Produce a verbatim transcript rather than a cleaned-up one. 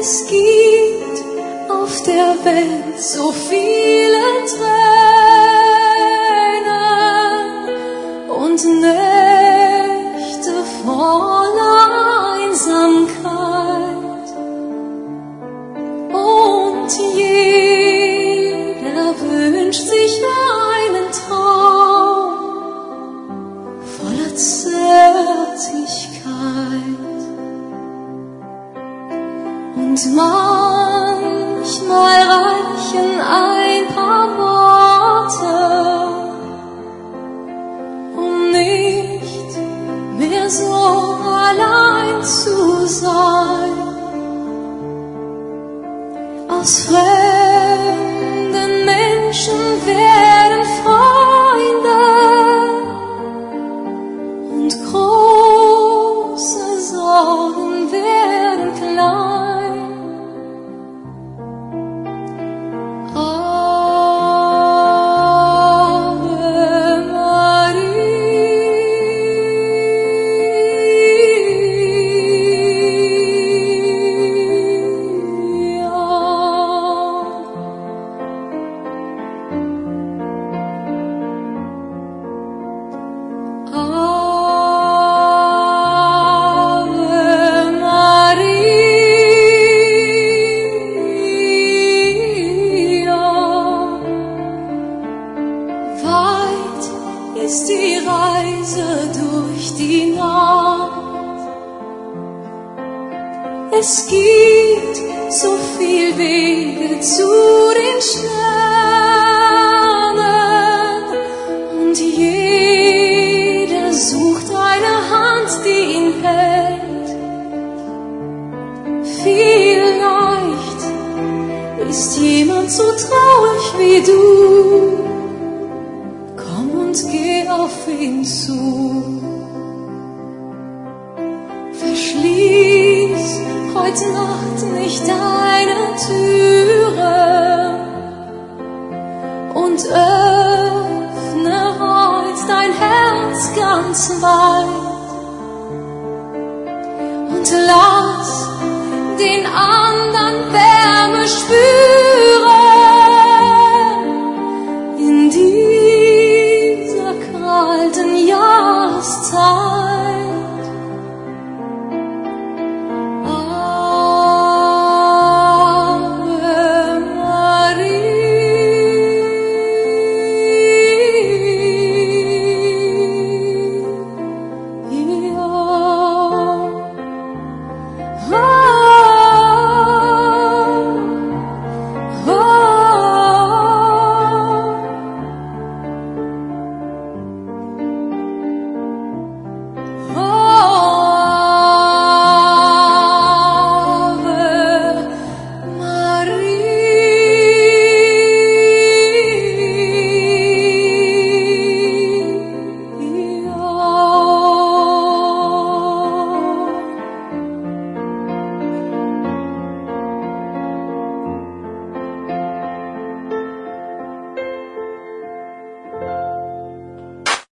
Es gibt auf der Welt so viele Tränen und Nächte voller Einsamkeit. Und jeder wünscht sich einen Traum voller Zärtlichkeit. Und manchmal reichen ein paar Worte, um nicht mehr so allein zu sein. Aus fremden Menschen werden Freunde und große Sorgen werden klein. Ist die Reise durch die Nacht. Es gibt so viel Wege zu den Sternen und jeder sucht eine Hand, die ihn hält. Vielleicht ist jemand so traurig wie du. Geh auf ihn zu. Verschließ heute Nacht nicht deine Türe und öffne heute dein Herz ganz weit und lass den anderen Wärme spüren.